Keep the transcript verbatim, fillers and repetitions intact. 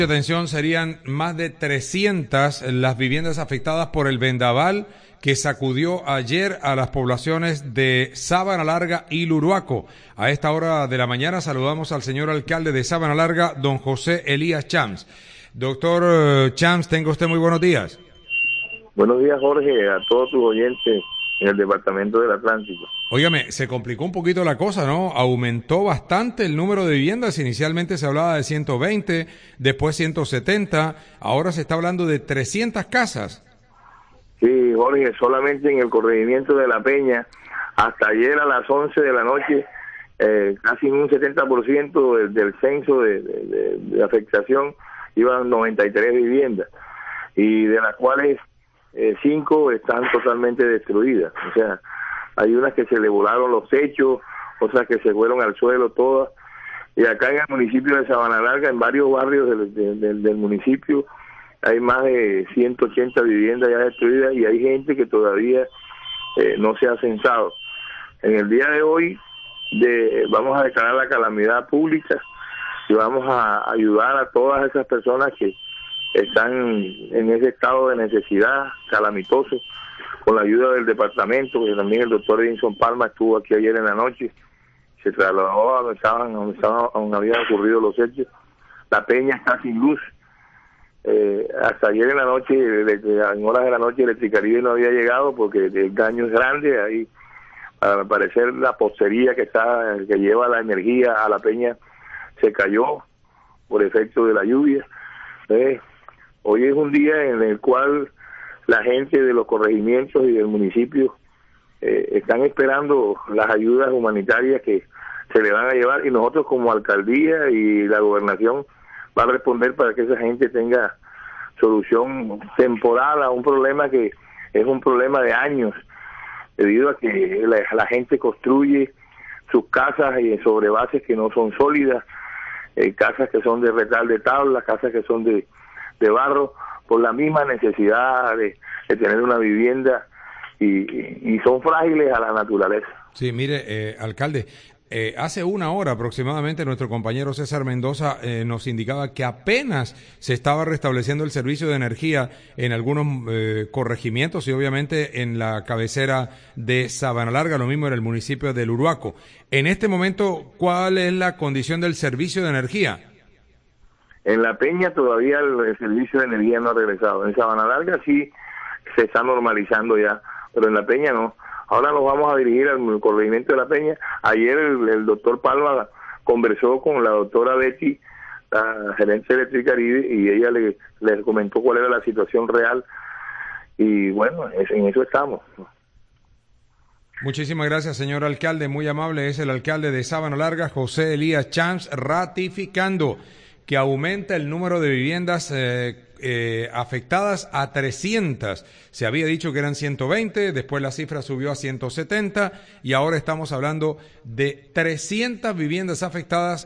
Atención, serían más de trescientas las viviendas afectadas por el vendaval que sacudió ayer a las poblaciones de Sabana Larga y Luruaco. A esta hora de la mañana saludamos al señor alcalde de Sabana Larga, don José Elías Chams. Doctor Chams, tenga usted muy buenos días. Buenos días, Jorge, a todos tus oyentes en el departamento del Atlántico. Óigame, se complicó un poquito la cosa, ¿no? Aumentó bastante el número de viviendas. Inicialmente se hablaba de ciento veinte, después ciento setenta, ahora se está hablando de trescientas casas. Sí, Jorge, solamente en el corregimiento de La Peña, hasta ayer a las once de la noche, eh, casi un setenta por ciento del, del censo de, de, de, de afectación iban noventa y tres viviendas, y de las cuales eh, cinco están totalmente destruidas. O sea, hay unas que se le volaron los techos, otras que se fueron al suelo todas, y acá en el municipio de Sabana Larga, en varios barrios del, del, del municipio, hay más de ciento ochenta viviendas ya destruidas y hay gente que todavía eh, no se ha censado. En el día de hoy de, vamos a declarar la calamidad pública y vamos a ayudar a todas esas personas que están en ese estado de necesidad calamitoso, con la ayuda del departamento, porque también el doctor Edinson Palma estuvo aquí ayer en la noche, se trasladó a donde estaban, a donde, estaban, a donde habían ocurrido los hechos. La Peña está sin luz. Eh, hasta ayer en la noche, en horas de la noche, Electricaribe no había llegado porque el daño es grande. Ahí, al parecer, la postería que está, que lleva la energía a La Peña se cayó por efecto de la lluvia. Eh, hoy es un día en el cual la gente de los corregimientos y del municipio eh, están esperando las ayudas humanitarias que se le van a llevar, y nosotros como alcaldía y la gobernación va a responder para que esa gente tenga solución temporal a un problema que es un problema de años, debido a que la, la gente construye sus casas y sobre bases que no son sólidas, eh, casas que son de retal de tabla, casas que son de, de barro, por la misma necesidad de, de tener una vivienda, y, y son frágiles a la naturaleza. Sí, mire, eh, alcalde, Eh, hace una hora aproximadamente nuestro compañero César Mendoza eh, nos indicaba que apenas se estaba restableciendo el servicio de energía en algunos eh, corregimientos y obviamente en la cabecera de Sabana Larga, lo mismo en el municipio de Luruaco. En este momento, ¿cuál es la condición del servicio de energía? En La Peña todavía el, el servicio de energía no ha regresado. En Sabana Larga sí se está normalizando ya, pero en La Peña no. Ahora nos vamos a dirigir al corregimiento de La Peña. Ayer el, el doctor Palma conversó con la doctora Betty, la gerente de Electricaribe, y ella le, le comentó cuál era la situación real, y bueno, en eso estamos. Muchísimas gracias, señor alcalde, muy amable. Es el alcalde de Sabana Larga, José Elías Chams, ratificando que aumenta el número de viviendas eh, eh, afectadas a trescientas. Se había dicho que eran ciento veinte, después la cifra subió a ciento setenta y ahora estamos hablando de trescientas viviendas afectadas